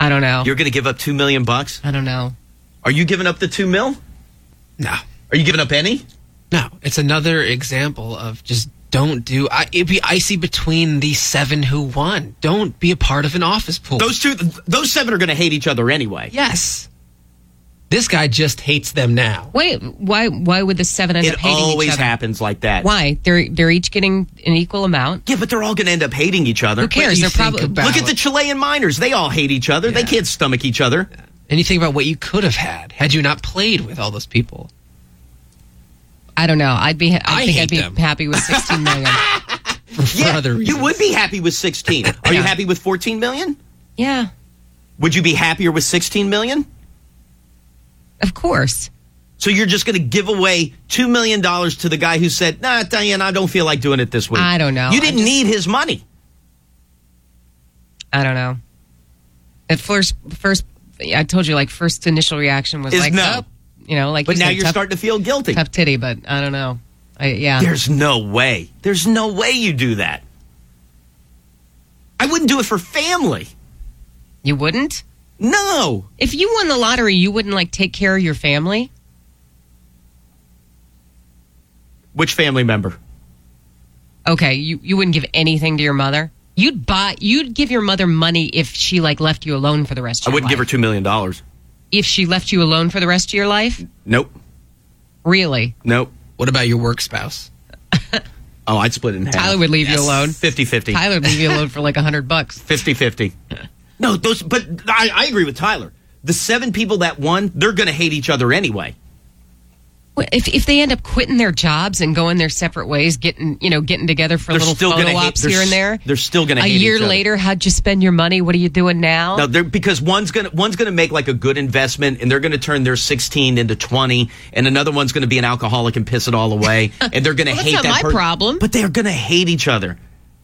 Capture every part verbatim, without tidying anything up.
I don't know. You're going to give up two million bucks? I don't know. Are you giving up the two mil? No. Are you giving up any? No. It's another example of just don't do. I, it'd be icy between the seven who won. Don't be a part of an office pool. Those two, those seven are going to hate each other anyway. Yes. This guy just hates them now. Wait, why? Why would the seven end It up hating each other? always happens like that. Why? They're they're each getting an equal amount. Yeah, but they're all going to end up hating each other. Who cares? What do you They're think probably about- Look at the Chilean miners. They all hate each other. They Yeah. can't stomach each other. And you think about what you could have had had you not played with all those people. I don't know. I'd be. I, I think hate I'd be them. happy with sixteen million. For, for Yeah, other reasons. you would be happy with sixteen. Are you Yeah. happy with fourteen million? Yeah, Would you be happier with sixteen million? of course. So you're just going to give away two million dollars to the guy who said, nah, Diane, I don't feel like doing it this week. I don't know. You I didn't just- need his money. I don't know. At first, first, I told you, like, first initial reaction was Is like, no. oh, you know, like. But you now said, you're tough, starting to feel guilty. tough titty, but I don't know. I, yeah. There's no way. There's no way you do that. I wouldn't do it for family. You wouldn't? No. If you won the lottery, you wouldn't, like, take care of your family? Which family member? Okay, you, you wouldn't give anything to your mother? You'd buy, you'd give your mother money if she, like, left you alone for the rest of I your wouldn't life. give her two million dollars. If she left you alone for the rest of your life? Nope. Really? Nope. What about your work spouse? Oh, I'd split it in half. Tyler would leave you alone. fifty-fifty. Tyler would leave you alone for like a hundred bucks. fifty-fifty. No, those. But I, I agree with Tyler. The seven people that won, they're going to hate each other anyway. Well, If if they end up quitting their jobs and going their separate ways, getting you know getting together for They're little still photo gonna hate- ops they're here and s- there, they're still gonna a hate year each other. later, how'd you spend your money? What are you doing now? No, they're because one's gonna one's gonna make like a good investment, and they're gonna turn their sixteen into twenty, and another one's gonna be an alcoholic and piss it all away, and they're gonna Well, that's hate not that my per- problem. But they're gonna hate each other.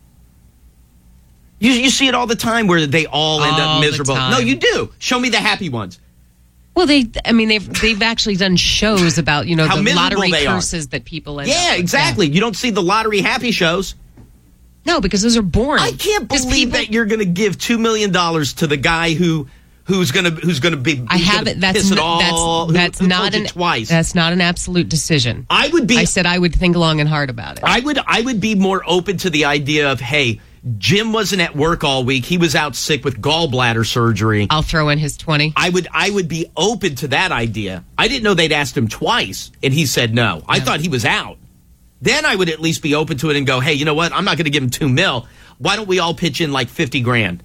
You you see it all the time where they all end All up the miserable. time. No, you do. Show me the happy ones. Well, they, I mean, they've they've actually done shows about you know How the miserable lottery they are. curses that people end up Yeah, with. exactly. You don't see the lottery happy shows. No, because those are boring. I can't 'Cause believe people- that you're going to give two million dollars to the guy who who's going to who's going to be. I who's have gonna it. That's piss it n- all, who- that's that's who not told you an twice. That's not an absolute decision. I would be. I said I would think long and hard about it. I would I would be more open to the idea of, hey, Jim wasn't at work all week. He was out sick with gallbladder surgery. I'll throw in his twenty. I would I would be open to that idea. I didn't know they'd asked him twice, and he said no. I thought he was out. Then I would at least be open to it and go, hey, you know what? I'm not going to give him two mil. Why don't we all pitch in like fifty grand?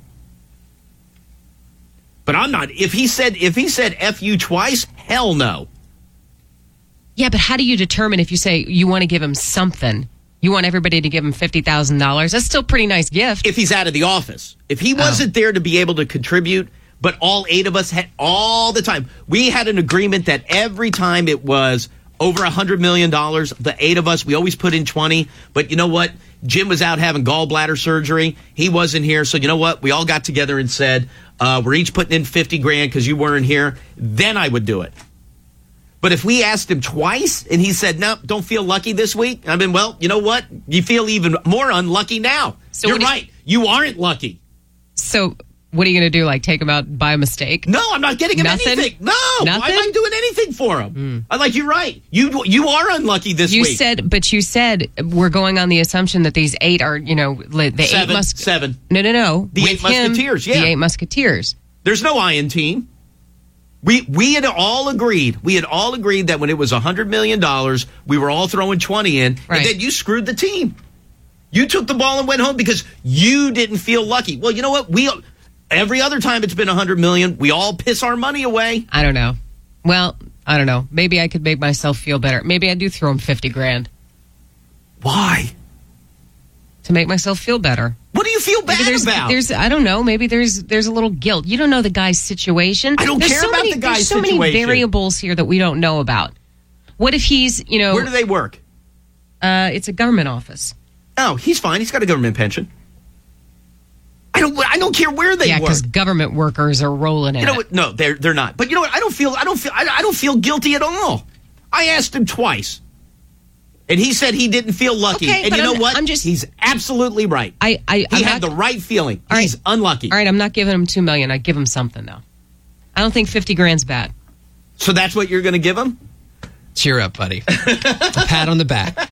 But I'm not. If he said if he said F you twice, hell no. Yeah, but how do you determine if you say you want to give him something? You want everybody to give him fifty thousand dollars? That's still a pretty nice gift. If he's out of the office. If he wasn't there to be able to contribute, but all eight of us had all the time. We had an agreement that every time it was over one hundred million dollars, the eight of us, we always put in twenty. But you know what? Jim was out having gallbladder surgery. He wasn't here. So you know what? We all got together and said, uh, we're each putting in fifty grand because you weren't here. Then I would do it. But if we asked him twice and he said, no, don't feel lucky this week, I mean, well, you know what? You feel even more unlucky now. So You're what do you- right. You aren't lucky. So what are you going to do? Like take him out by mistake? No, I'm not getting him Nothing? anything. No, Nothing? I'm not doing anything for him. I like you're right. You you are unlucky this You week. said, but you said we're going on the assumption that these eight are, you know, li- the seven, eight mus- seven. No, no, no. The With eight him, Musketeers, yeah. the eight Musketeers. There's no Iron team. We we had all agreed. We had all agreed that when it was one hundred million dollars, we were all throwing twenty in, Right. and then you screwed the team. You took the ball and went home because you didn't feel lucky. Well, you know what? We every other time it's been one hundred million dollars, we all piss our money away. I don't know. Well, I don't know. Maybe I could make myself feel better. Maybe I do throw him fifty grand Why? to make myself feel better. What do you feel bad Maybe there's, about? there's, I don't know. Maybe there's, there's a little guilt. You don't know the guy's situation. I don't There's care so about many, the guy's there's so many situation. variables here that we don't know about. What if he's, you know, Where do they work? uh, it's a government office. Oh, he's fine. He's got a government pension. I don't. I don't care where they Yeah, work. because government workers are rolling in You know it. what? No, they're they're not. But you know what? I don't feel. I don't feel. I, I don't feel guilty at all. I asked him twice. And he said he didn't feel lucky. Okay, and but you know I'm- what? I'm just- He's absolutely right. I, I, he I'm had not- the right feeling. All He's right. unlucky. All right, I'm not giving him two million. I give him something though. I don't think fifty grand's bad. So that's what you're going to give him? Cheer up, buddy. A pat on the back.